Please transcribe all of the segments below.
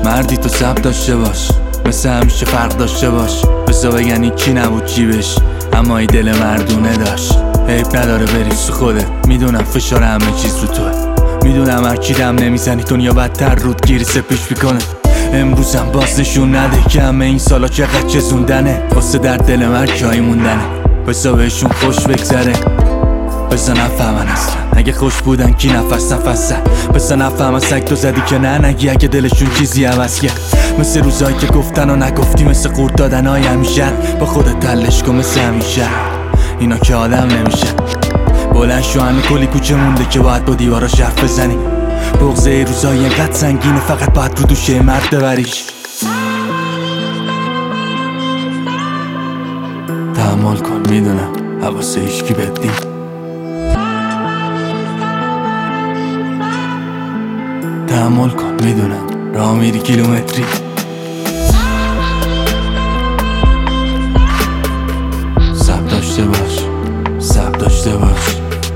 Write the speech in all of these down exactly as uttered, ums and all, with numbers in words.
مردی تو صبر داشته باش، مثل همیشه فرق داشته باش. بزا بگن این کی نبود جیبش، اما ای دل مردونه داشت. عیب نداره بری سو خوده، میدونم فشار همه چیز رو توه، میدونم هر کی دم نمیزنی دنیا بدتر رود گیری سپیش میکنه. امروزم باز نشون نده که همه این سالا چقدر چزوندنه، واسه در دل مرد جایی موندنه. بزا بهشون خوش بگذره، بزا نفهمن اصلا اگه خوش بودن کی نفس نفسه. بزا نفهمن سگ تو زدی که نه نگی اگه دلشون چیزی عوض کرد. مثل روزایی که گفتن و نگفتی، مثل قورت دادن های همیشه. با خودت تلش کن مثل همیشه، اینا که آدم نمیشه. بلند شو همه کلی کوچه مونده که باید با دیواراش حرف بزنی. بغضه روزایی انقدر سنگینه فقط باید رو دوشه مرد ببریش. تحمل کن میدونم حواسه هیچکی بهت نی، تحمل کن میدونم راه میری کیلومتری. صبر داشته باش، صبر داشته باش.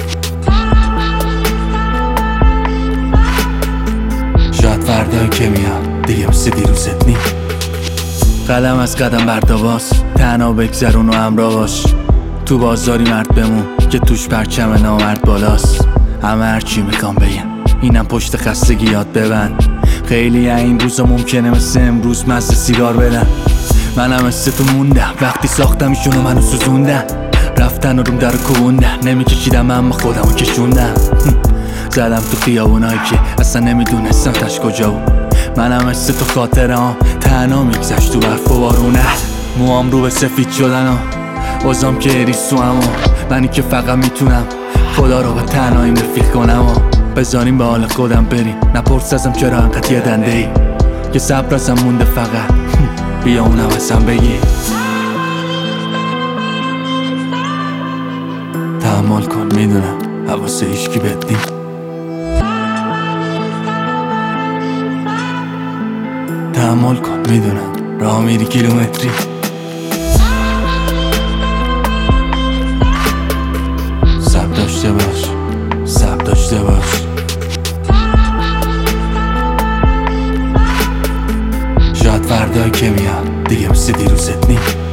شاید فردایی که میاد دیگه مثل دیروزت نی. قدم از قدم برداباس، تنها بگذرون و همراه باش. تو بازاری مرد بمون که توش پرچم نامرد بالاست. همه هرچی میخوام بگم اینم پشت خستگی یاد ببند. خیلی این روزا ممکنه مثل امروز مزه سیگار بدن. منم مثل تو موندم وقتی ساختم ایشونو منو سوزوندن. رفتن و روم در کوبوندن، نمیکشیدم اما خودمو کشوندم. زدم تو خیابونایی که اصلا نمیدونستم تش کجا بود. منم مثل تو خاطره ها تنها میگذشت تو برف و بارونه. موام رو به سفید شدن و وزام که اریسو، اما منی که فقط میتونم خدا رو به تنهاییم رفیق کنم. و بذاریم به حال خودم بریم، نپرس ازم چرا انقدر یه دنده ای که صبر ازم مونده فقط بیا اونم ازم بگی. تحمل کن میدونم حواسه هیچکی بهت نی، تحمل کن میدونم راه میری کیلومتری. صبر داشته باش، صبر داشته باش. شاید فردایی که میاد دیگه مثل دیروزت نی.